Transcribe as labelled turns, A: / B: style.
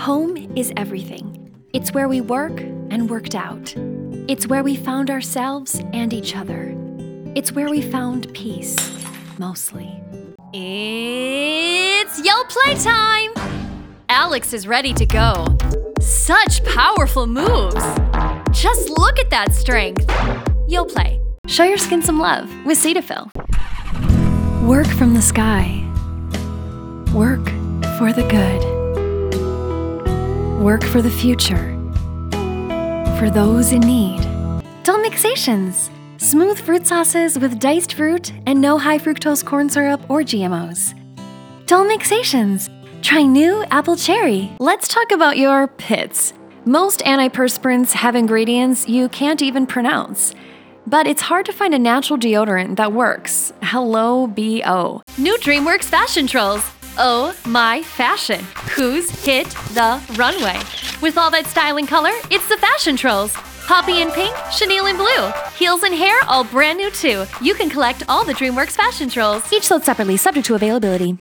A: Home is everything. It's where we work and worked out. It's where we found ourselves and each other. It's where we found peace, mostly. It's Yell Playtime! Alex is ready to go. Such powerful moves! Just look at that strength! You'll play. Show your skin some love with Cetaphil. Work from the sky. Work for the good. Work for the future. For those in need. Dolmixations. Smooth fruit sauces with diced fruit and no high fructose corn syrup or GMOs. Dolmixations. Try new apple cherry. Let's talk about your pits. Most antiperspirants have ingredients you can't even pronounce. But it's hard to find a natural deodorant that works. Hello, B.O. New DreamWorks Fashion Trolls. Oh my fashion. Who's hit the runway? With all that style and color, it's the Fashion Trolls. Poppy in pink, chenille in blue. Heels and hair, all brand new too. You can collect all the DreamWorks Fashion Trolls. Each sold separately, subject to availability.